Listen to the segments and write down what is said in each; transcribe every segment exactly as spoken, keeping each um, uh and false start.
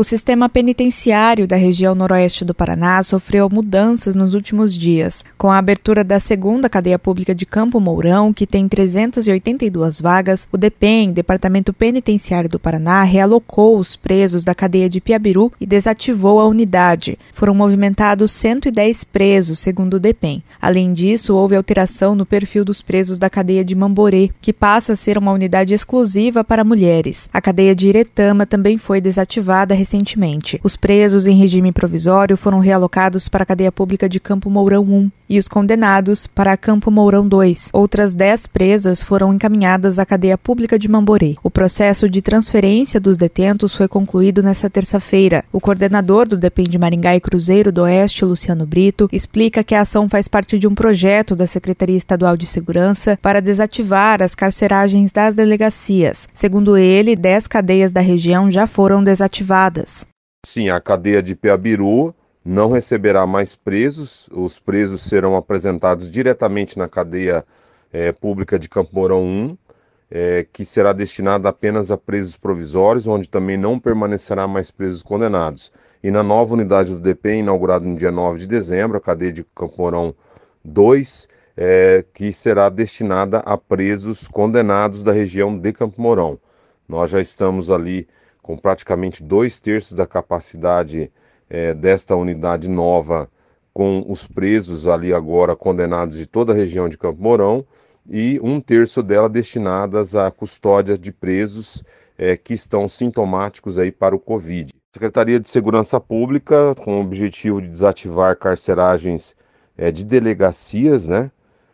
O sistema penitenciário da região noroeste do Paraná sofreu mudanças nos últimos dias, com a abertura da segunda cadeia pública de Campo Mourão, que tem trezentas e oitenta e duas vagas. O DEPEN, Departamento Penitenciário do Paraná, realocou os presos da cadeia de Piabiru e desativou a unidade. Foram movimentados cento e dez presos, segundo o DEPEN. Além disso, houve alteração no perfil dos presos da cadeia de Mamborê, que passa a ser uma unidade exclusiva para mulheres. A cadeia de Iretama também foi desativada recentemente. Os presos em regime provisório foram realocados para a cadeia pública de Campo Mourão um e os condenados para a Campo Mourão dois. Outras dez presas foram encaminhadas à cadeia pública de Mamborê. O processo de transferência dos detentos foi concluído nesta terça-feira. O coordenador do DEPEN de Maringá e Cruzeiro do Oeste, Luciano Brito, explica que a ação faz parte de um projeto da Secretaria Estadual de Segurança para desativar as carceragens das delegacias. Segundo ele, dez cadeias da região já foram desativadas. Sim, a cadeia de Piabiru não receberá mais presos. Os presos serão apresentados diretamente na cadeia é, pública de Campo Mourão um, é, que será destinada apenas a presos provisórios, onde também não permanecerá mais presos condenados. E na nova unidade do DEPEN, inaugurada no dia nove de dezembro, a cadeia de Campo Mourão dois, é, que será destinada a presos condenados da região de Campo Mourão. Nós já estamos ali com praticamente dois terços da capacidade é, desta unidade nova, com os presos ali agora condenados de toda a região de Campo Mourão, e um terço dela destinadas à custódia de presos é, que estão sintomáticos aí para o Covid. Secretaria de Segurança Pública, com o objetivo de desativar carceragens é, de delegacias, né,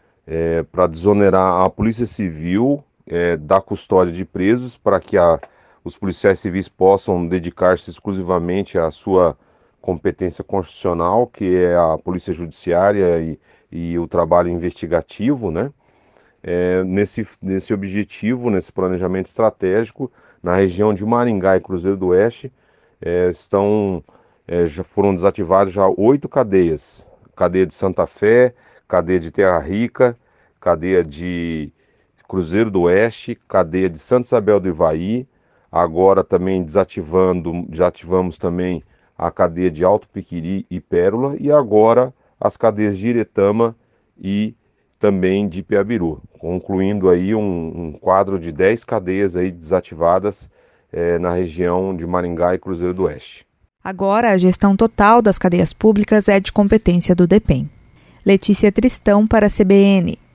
é, para desonerar a Polícia Civil é, da custódia de presos, para que a os policiais civis possam dedicar-se exclusivamente à sua competência constitucional, que é a polícia judiciária e, e o trabalho investigativo, né? É, nesse, nesse objetivo, nesse planejamento estratégico, na região de Maringá e Cruzeiro do Oeste, é, estão, é, já foram desativadas já oito cadeias. Cadeia de Santa Fé, cadeia de Terra Rica, cadeia de Cruzeiro do Oeste, cadeia de Santa Isabel do Ivaí. Agora também desativando, já ativamos também a cadeia de Alto Piquiri e Pérola, e agora as cadeias de Iretama e também de Piabiru, concluindo aí um, um quadro de dez cadeias aí desativadas eh, na região de Maringá e Cruzeiro do Oeste. Agora a gestão total das cadeias públicas é de competência do DEPEN. Letícia Tristão para a C B N.